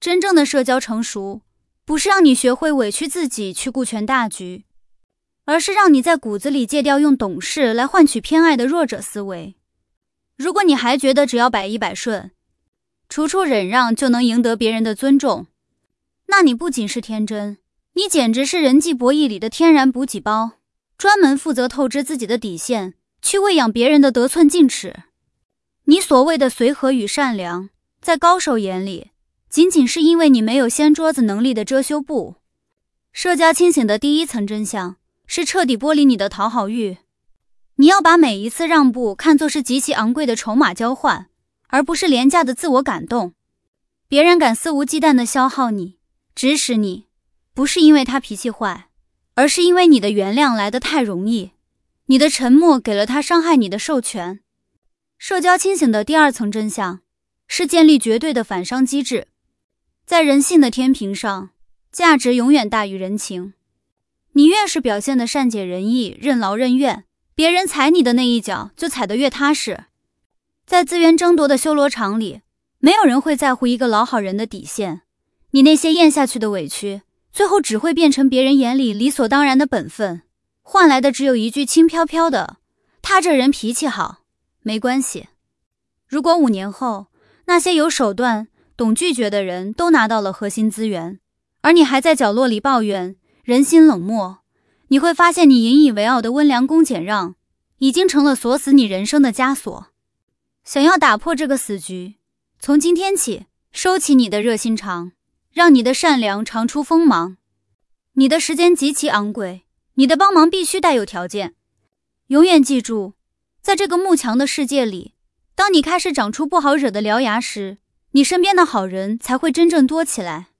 真正的社交成熟，不是让你学会委屈自己去顾全大局，而是让你在骨子里戒掉用懂事来换取偏爱的弱者思维。如果你还觉得只要百依百顺，处处忍让就能赢得别人的尊重，那你不仅是天真，你简直是人际博弈里的天然补给包，专门负责透支自己的底线，去喂养别人的得寸进尺。你所谓的随和与善良，在高手眼里，仅仅是因为你没有掀桌子能力的遮羞布。社交清醒的第一层真相是彻底剥离你的讨好欲。你要把每一次让步看作是极其昂贵的筹码交换，而不是廉价的自我感动。别人敢肆无忌惮地消耗你，指使你，不是因为他脾气坏，而是因为你的原谅来得太容易，你的沉默给了他伤害你的授权。社交清醒的第二层真相是建立绝对的反伤机制。在人性的天平上，价值永远大于人情。你越是表现得善解人意、任劳任怨，别人踩你的那一脚就踩得越踏实。在资源争夺的修罗场里，没有人会在乎一个老好人的底线。你那些咽下去的委屈，最后只会变成别人眼里理所当然的本分，换来的只有一句轻飘飘的“他这人脾气好，没关系”。如果5年后，那些有手段、懂拒绝的人都拿到了核心资源，而你还在角落里抱怨人心冷漠，你会发现你引以为傲的温良恭俭让，已经成了锁死你人生的枷锁。想要打破这个死局，从今天起，收起你的热心肠，让你的善良长出锋芒。你的时间极其昂贵，你的帮忙必须带有条件。永远记住，在这个慕强的世界里，当你开始长出不好惹的獠牙时，你身边的好人才会真正多起来。